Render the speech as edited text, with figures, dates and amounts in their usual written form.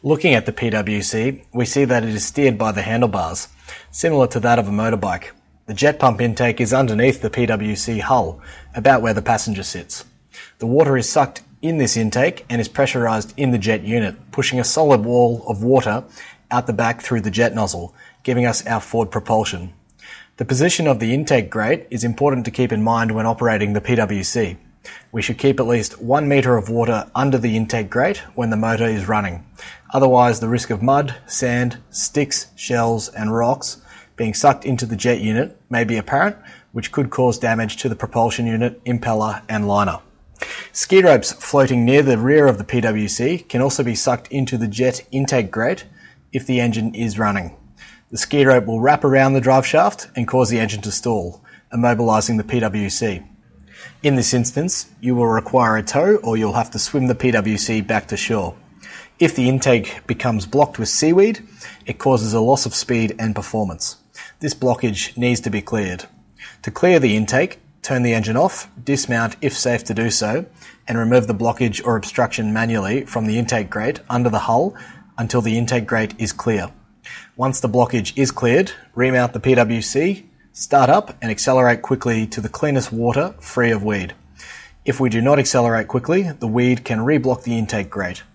Looking at the PWC, we see that it is steered by the handlebars, similar to that of a motorbike. The jet pump intake is underneath the PWC hull, about where the passenger sits. The water is sucked in this intake and is pressurised in the jet unit, pushing a solid wall of water out the back through the jet nozzle, giving us our forward propulsion. The position of the intake grate is important to keep in mind when operating the PWC. We should keep at least 1 metre of water under the intake grate when the motor is running. Otherwise, the risk of mud, sand, sticks, shells and rocks being sucked into the jet unit may be apparent, which could cause damage to the propulsion unit, impeller and liner. Ski ropes floating near the rear of the PWC can also be sucked into the jet intake grate if the engine is running. The ski rope will wrap around the drive shaft and cause the engine to stall, immobilising the PWC. In this instance, you will require a tow or you'll have to swim the PWC back to shore. If the intake becomes blocked with seaweed, it causes a loss of speed and performance. This blockage needs to be cleared. To clear the intake, turn the engine off, dismount if safe to do so, and remove the blockage or obstruction manually from the intake grate under the hull until the intake grate is clear. Once the blockage is cleared, remount the PWC, start up and accelerate quickly to the cleanest water free of weed. If we do not accelerate quickly, the weed can reblock the intake grate.